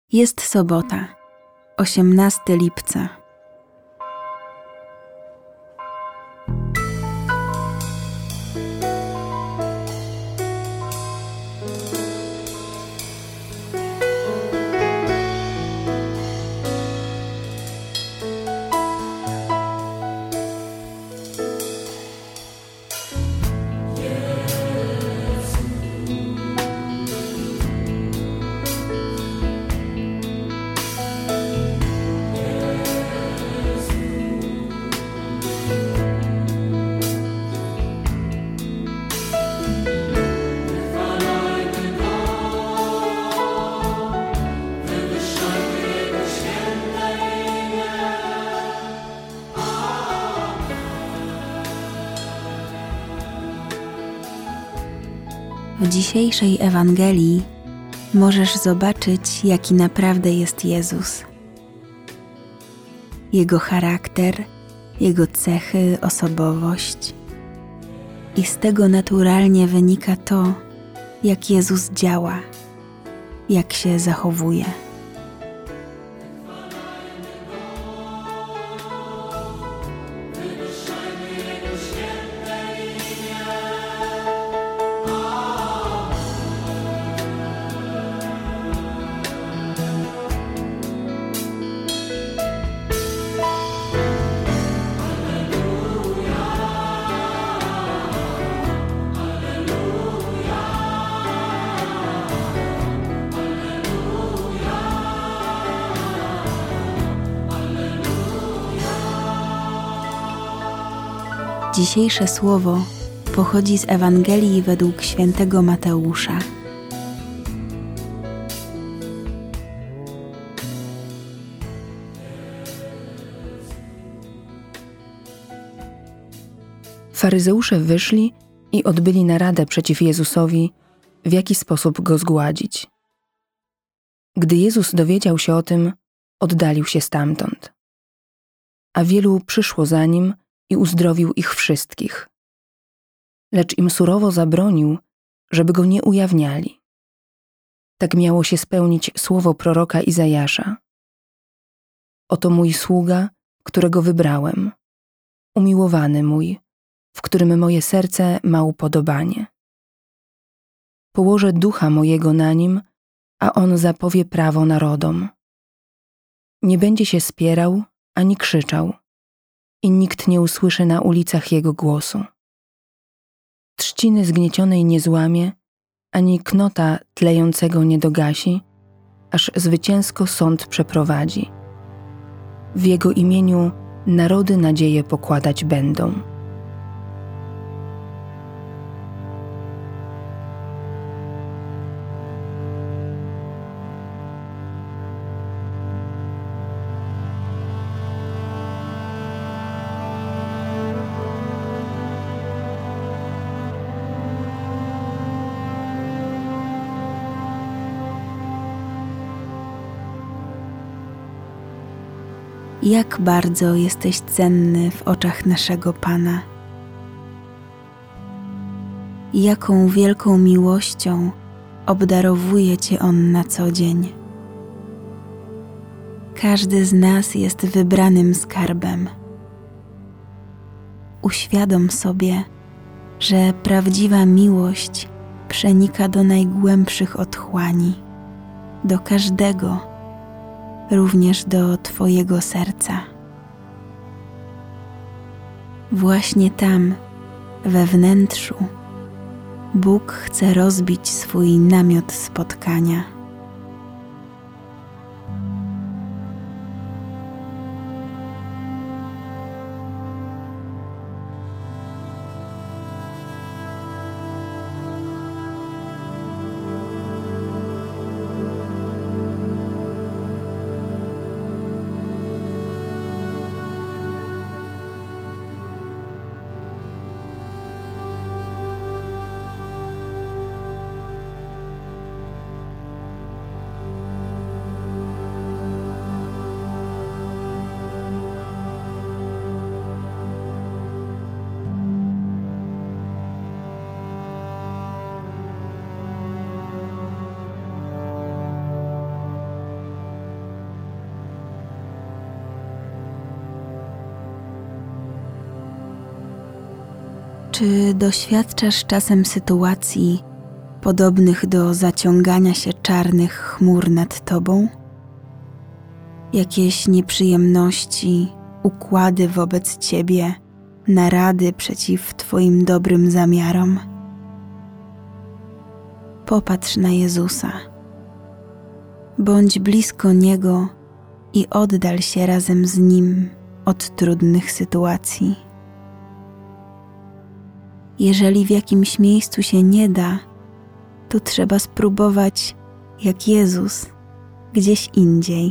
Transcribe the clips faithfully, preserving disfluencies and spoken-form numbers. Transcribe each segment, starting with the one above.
Jest sobota, osiemnastego lipca. W dzisiejszej Ewangelii możesz zobaczyć, jaki naprawdę jest Jezus. Jego charakter, Jego cechy, osobowość. I z tego naturalnie wynika to, jak Jezus działa, jak się zachowuje. Dzisiejsze słowo pochodzi z Ewangelii według świętego Mateusza. Faryzeusze wyszli i odbyli naradę przeciw Jezusowi, w jaki sposób go zgładzić. Gdy Jezus dowiedział się o tym, oddalił się stamtąd. A wielu przyszło za nim i uzdrowił ich wszystkich. Lecz im surowo zabronił, żeby go nie ujawniali. Tak miało się spełnić słowo proroka Izajasza. Oto mój sługa, którego wybrałem, umiłowany mój, w którym moje serce ma upodobanie. Położę ducha mojego na nim, a on zapowie prawo narodom. Nie będzie się spierał ani krzyczał, i nikt nie usłyszy na ulicach jego głosu. Trzciny zgniecionej nie złamie, ani knota tlejącego nie dogasi, aż zwycięsko sąd przeprowadzi. W jego imieniu narody nadzieję pokładać będą. Jak bardzo jesteś cenny w oczach naszego Pana. Jaką wielką miłością obdarowuje Cię On na co dzień. Każdy z nas jest wybranym skarbem. Uświadom sobie, że prawdziwa miłość przenika do najgłębszych otchłani, do każdego, również do Twojego serca. Właśnie tam, we wnętrzu, Bóg chce rozbić swój namiot spotkania. Czy doświadczasz czasem sytuacji podobnych do zaciągania się czarnych chmur nad tobą? Jakieś nieprzyjemności, układy wobec ciebie, narady przeciw twoim dobrym zamiarom? Popatrz na Jezusa. Bądź blisko Niego i oddal się razem z Nim od trudnych sytuacji. Jeżeli w jakimś miejscu się nie da, to trzeba spróbować, jak Jezus, gdzieś indziej.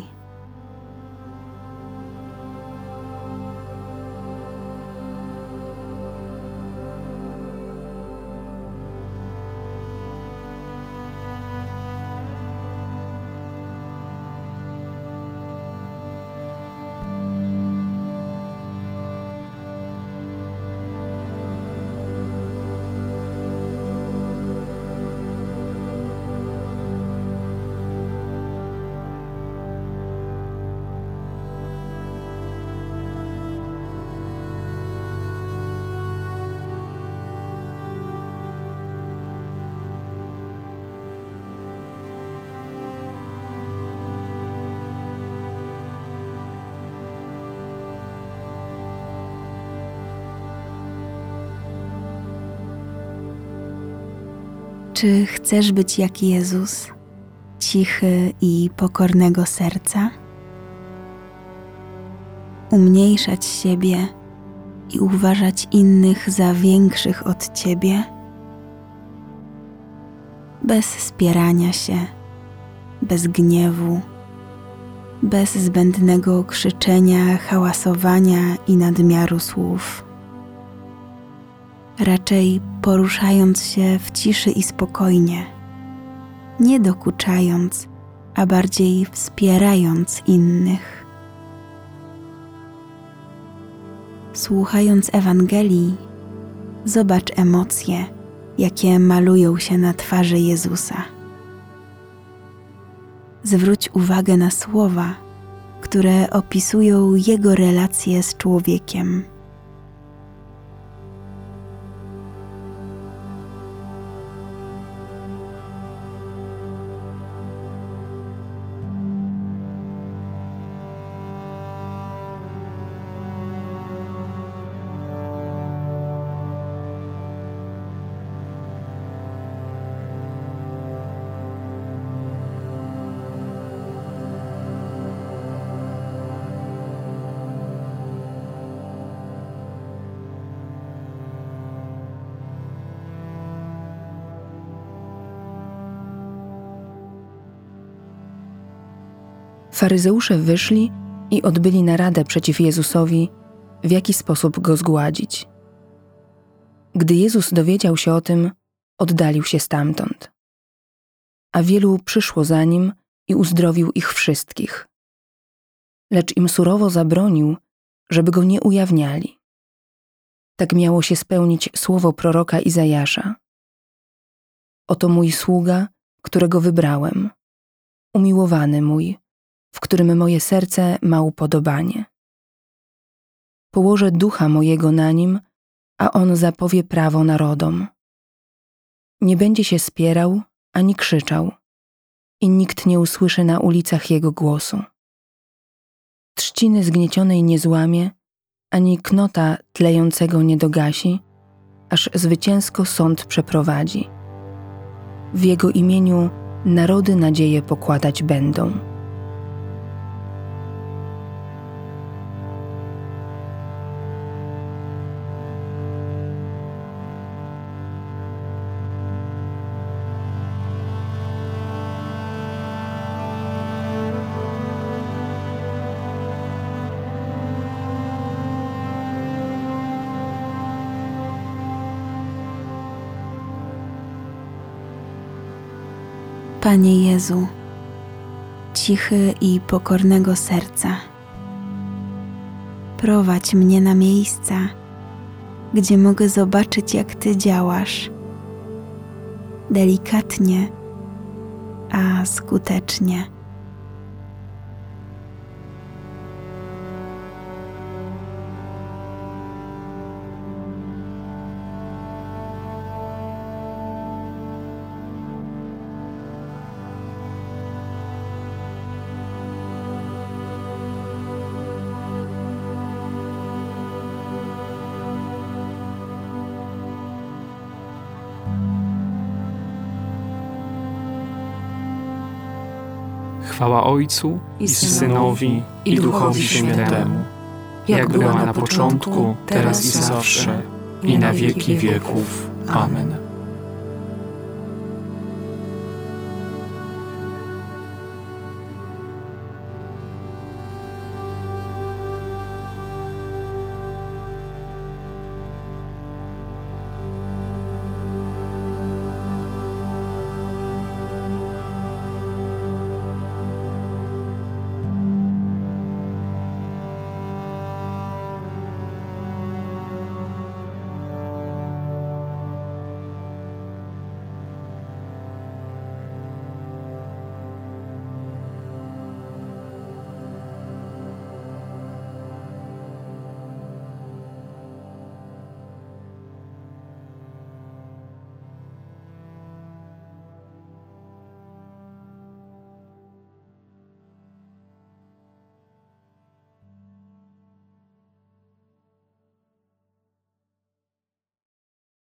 Czy chcesz być jak Jezus, cichy i pokornego serca? Umniejszać siebie i uważać innych za większych od ciebie? Bez spierania się, bez gniewu, bez zbędnego krzyczenia, hałasowania i nadmiaru słów. Raczej poruszając się w ciszy i spokojnie, nie dokuczając, a bardziej wspierając innych. Słuchając Ewangelii, zobacz emocje, jakie malują się na twarzy Jezusa. Zwróć uwagę na słowa, które opisują Jego relacje z człowiekiem. Faryzeusze wyszli i odbyli naradę przeciw Jezusowi, w jaki sposób Go zgładzić. Gdy Jezus dowiedział się o tym, oddalił się stamtąd. A wielu przyszło za Nim i uzdrowił ich wszystkich. Lecz im surowo zabronił, żeby Go nie ujawniali. Tak miało się spełnić słowo proroka Izajasza. Oto mój sługa, którego wybrałem, umiłowany mój, w którym moje serce ma upodobanie. Położę ducha mojego na nim, a on zapowie prawo narodom. Nie będzie się spierał ani krzyczał i nikt nie usłyszy na ulicach jego głosu. Trzciny zgniecionej nie złamie, ani knota tlejącego nie dogasi, aż zwycięsko sąd przeprowadzi. W jego imieniu narody nadzieję pokładać będą. Panie Jezu, cichy i pokornego serca, prowadź mnie na miejsca, gdzie mogę zobaczyć, jak Ty działasz, delikatnie, a skutecznie. Chwała Ojcu i Synowi i Duchowi Świętemu, jak była na początku, teraz i zawsze, i na wieki wieków. Amen.